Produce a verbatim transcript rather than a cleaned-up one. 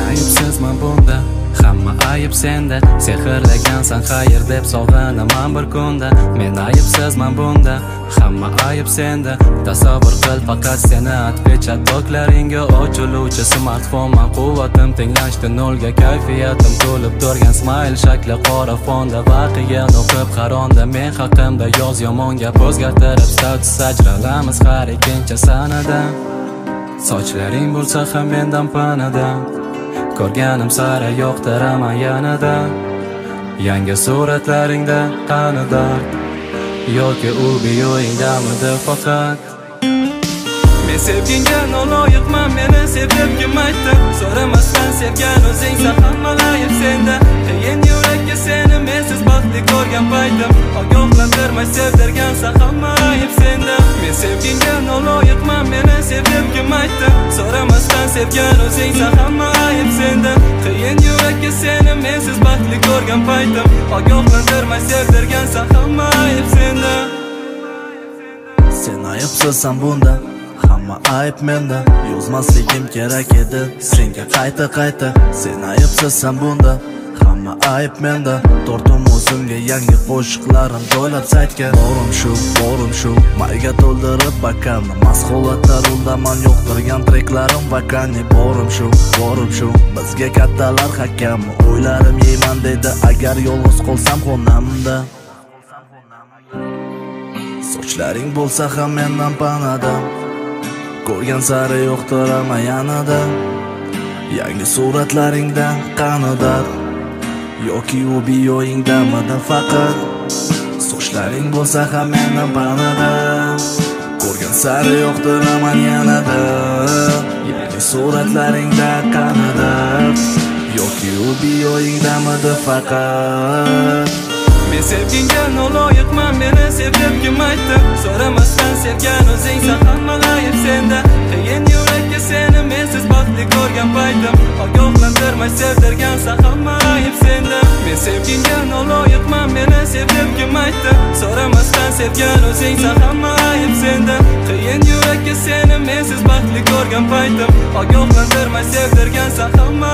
ayibsizman bunda, hamma ayib senda. Sehrlagansan xayr deb sog'inaman bir kunda. Men ayibsizman bunda, hamma ayib senda. Tasavvur qil faqat seni atpechat doklaringga ochiluvchi smartfonman. Quvvatim tenglashdi nolga, kayfiyatim to'lib turgan smile shakli qora fonda. Vaqiyani o'qib qaronda men haqimda yoz yomon gap o'zgartirib status sajralamiz har ikkinchi sanada. Sochlaring bo'lsa ham mendan panada, ko'rganim sari yoqtiraman yanada. Yangi suratlaringda qani dard, yoki u beyo'yingdamidi faqat. Men sevgingga noloyiqman, meni sev deb kim aytdi? So'ramasdan sevgan o'zingsan, hamma ayib senda. Qiyin yurakka seni mensiz baxtli ko'rgan paytim, ogohlantirmay sevdirgansan, hamma ayib senda. Men sevgingga noloyiqman, meni sev deb kim aytdi? So'ramasdan sevgan o'zingsan, hamma ayib senda. Qiyin yurakka seni mensiz baxtli ko'rgan paytim, ogohlantirmay sevdirgansan, hamma ayib senda. Sen ayibsizsan bunda, hamma ayb menda. Yozmasligim kerak edi senga qayta qayta. Sen ayibsizsan bunda, hamma ayb menda. Tortim o'zimga yangi qo'shiqlarim to'lab saytga. Borim shu, borim shu, mayga to'ldirib bakamni. Mas'uliyatda ruldaman, yo'qtirgan treklarim vakani. Borim shu, borim shu, bizga kattalar hakam. O'ylarim yeyman dedi agar yolg'iz qolsam xonamda. Sochlaring bo'lsa ham mendan panada, ko'rgan sari yo'qtiraman yanada. Yangi suratlaringdan qani dard, yoki u beyo'yingdamidi faqat. Sochlaring bo'lsa ham mendan panada, ko'rgan sari yo'qtiraman yanada. Yangi suratlaringda qani dard, yoki u beyo'yingdamidi faqat. Men sevgingga noloyiqman, meni sev deb kim aytdi? So'ramasdan sevgan o'zingsan, hamma ayib senda. Qiyin yurakka seni mensiz baxtli ko'rgan paytim, ogohlantirmay sevdirgansan, hamma ayib senda. Men sevgingga noloyiqman, meni sev deb kim aytdi? So'ramasdan sevgan o'zingsan, hamma ayib senda. Qiyin yurakka seni mensiz baxtli ko'rgan paytim, ogohlantirmay sevdirgansan, hamma